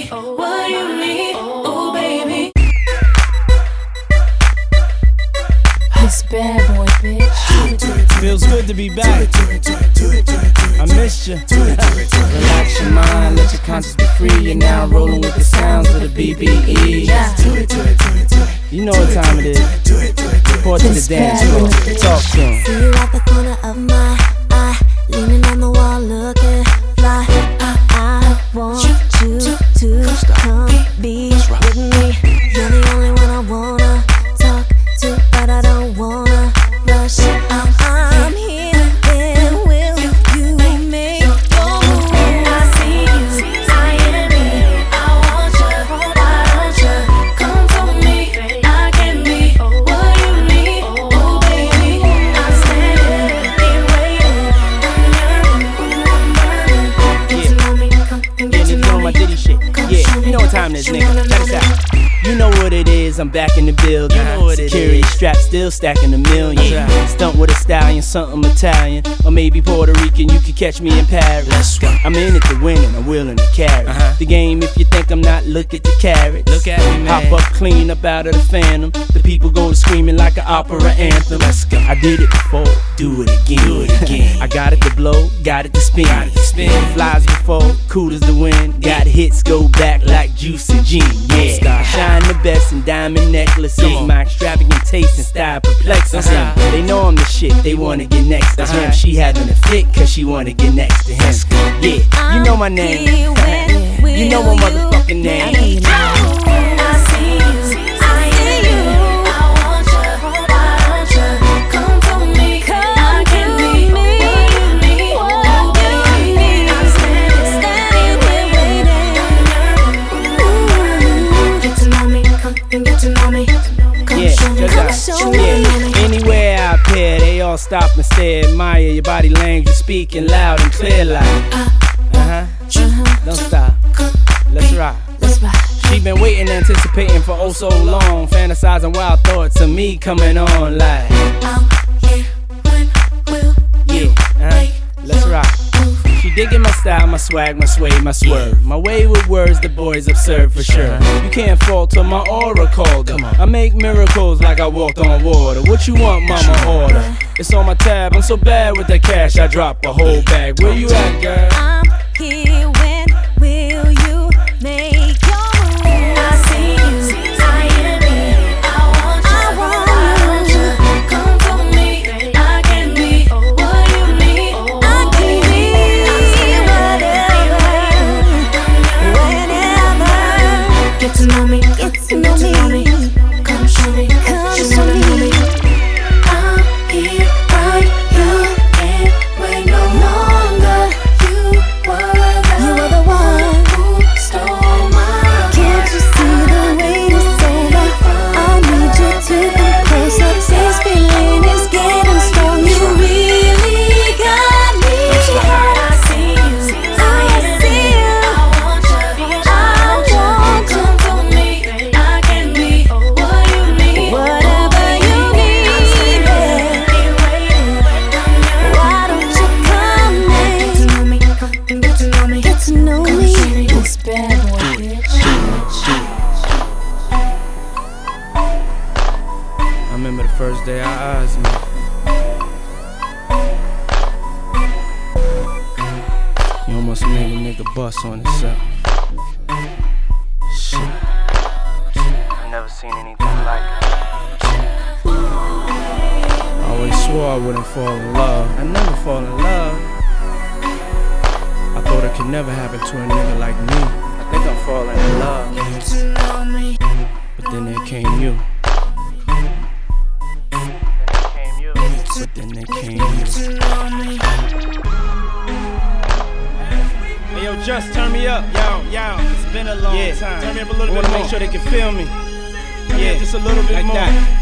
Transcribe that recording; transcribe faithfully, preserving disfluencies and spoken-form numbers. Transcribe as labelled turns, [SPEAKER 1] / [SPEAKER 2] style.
[SPEAKER 1] what do you need? Oh, baby.
[SPEAKER 2] This bad boy, bitch.
[SPEAKER 3] Feels good to be back. I missed you. Relax your mind, let your conscience be free. You're now rolling with the sounds of the B B E. You know what time it is. Report to the dance floor. Talk to him.
[SPEAKER 4] See you at the corner of my eye, leaning on the wall, looking fly. I, I want you to come be with me. You're the only one I wanna talk to, but I don't wanna rush. I'm, I'm here, and will you make your move?
[SPEAKER 1] I see you, I am me. I want you, why don't you come for me? I can be what you need. Oh, baby, I'm standing here waiting. I'm yearning, I'm burning. Get to know me, come and get to know
[SPEAKER 3] my
[SPEAKER 1] me.
[SPEAKER 3] Diddy shit. Yeah, you know what time it is, nigga. Check this out. You know what it is, I'm back in the building. You know what it Security strap still stacking a million. Yeah. Stunt with a stallion, something Italian, or maybe Puerto Rican. You could catch me in Paris. I'm in it to win and I'm willing to carry uh-huh. the game. If you think I'm not, look at the carrots. Look at me, man. Hop up clean up out of the phantom. The people go to screaming like an opera anthem. Let's go. I did it before, do it again. Do it again. I got it to blow, got it to spin. Got it to spin. Flies before, cool as the wind. Got hits go back like Juice and Gene. Yeah. Shine the best in diamond necklaces. My extravagant taste and style perplexes them. They know I'm the shit, they wanna get next to him. She having a fit cause she wanna get next to him. Yeah, you know my name. You know my motherfucking name.
[SPEAKER 1] I see you, I am you. I want you, why don't you come for me? I can be what you need. Oh, baby, I'm standing here waiting. Get to know me, come and get to know me. Come
[SPEAKER 3] Yeah,
[SPEAKER 1] show me,
[SPEAKER 3] check
[SPEAKER 1] come
[SPEAKER 3] out.
[SPEAKER 1] show me.
[SPEAKER 3] Yeah, anywhere I appear, they all stop and stare, admire your body language, speaking loud and clear like. Uh huh. Don't stop. Let's rock.
[SPEAKER 4] Let's rock.
[SPEAKER 3] She been waiting, anticipating for oh so long, fantasizing wild thoughts of me coming on like.
[SPEAKER 1] I'm here, when will
[SPEAKER 3] Yeah, uh-huh. Let's rock. She digging my style, my swag, my sway, my swerve. My way with words, the boys observe for sure. You can't fault till my aura called her. I make miracles like I walked on water. What you want, mama, order? It's on my tab, I'm so bad with the cash, I drop a whole bag. Where you at, girl?
[SPEAKER 4] I'm here, when will you make your move?
[SPEAKER 1] I see you, I am me. I want you,
[SPEAKER 4] I want
[SPEAKER 1] why don't you come for me? I can be what you need.
[SPEAKER 4] I can be whatever, whenever.
[SPEAKER 1] Get to know me,
[SPEAKER 4] Get to know me.
[SPEAKER 1] come show me,
[SPEAKER 4] Come
[SPEAKER 1] just
[SPEAKER 4] show
[SPEAKER 1] wanna know
[SPEAKER 4] me.
[SPEAKER 1] me. I'm here right now, can't wait no longer. You were the,
[SPEAKER 4] You were the one.
[SPEAKER 1] who stole my
[SPEAKER 4] Can't you see the wait is over? I need you to come closer. This feeling is getting strong. You really got me.
[SPEAKER 1] I see you, I am
[SPEAKER 4] see you.
[SPEAKER 1] I want you,
[SPEAKER 4] I want you.
[SPEAKER 1] come for me. I can be what you need.
[SPEAKER 4] Whatever you need, why don't you come
[SPEAKER 1] Get to
[SPEAKER 4] and
[SPEAKER 1] know me, come and get to know me.
[SPEAKER 4] get to know me?
[SPEAKER 2] This bad boy, bitch.
[SPEAKER 3] I remember the first day our eyes met. You almost made a nigga bust on himself. Shit. I never seen anything like it. I always swore I wouldn't fall in love. I never fall in love. I thought it could never happen to a nigga like me. I think I'm falling in love.
[SPEAKER 1] Get to know me.
[SPEAKER 3] But then there came you. But then there came you.
[SPEAKER 1] To know me.
[SPEAKER 3] Hey yo, just turn me up. Yo, yo, it's been a long yeah. time. Turn me up a little I bit more. I wanna make sure they can feel me. Yeah, just a little bit like more. That.